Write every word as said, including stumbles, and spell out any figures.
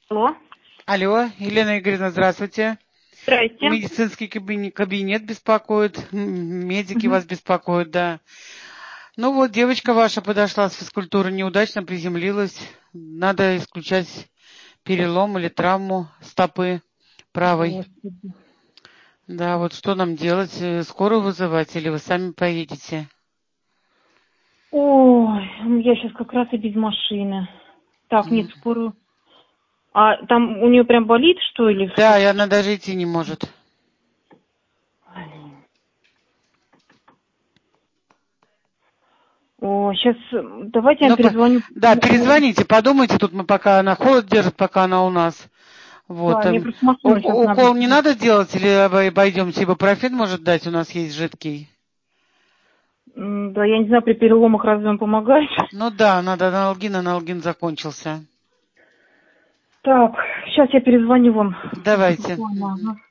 Алло. Алло, Елена Игоревна, здравствуйте. Здрасте. Медицинский кабинет, кабинет беспокоит, м, медики Мгм. вас беспокоят, да. Ну вот, девочка ваша подошла с физкультуры, неудачно приземлилась. Надо исключать перелом или травму стопы правой. Господи. Да, вот что нам делать? Э, Скорую вызывать или вы сами поедете? Ой, я сейчас как раз и без машины. Так, нет, М. скорую. А там у нее прям болит, что или Да, что? и она даже идти не может. О, сейчас давайте я Ну, по- перезвоню. да, перезвоните, подумайте, тут мы пока она холод держит, пока она у нас. Вот. Да, мне эм, просто машину сейчас у- надо. Укол не надо делать или обой- обойдемся? Ибупрофен может дать, у нас есть жидкий. М, Да, я не знаю, при переломах разве он помогает? Ну да, надо аналгин, аналгин закончился. Так, сейчас я перезвоню вам. Давайте. Буквально, Мгм. ага.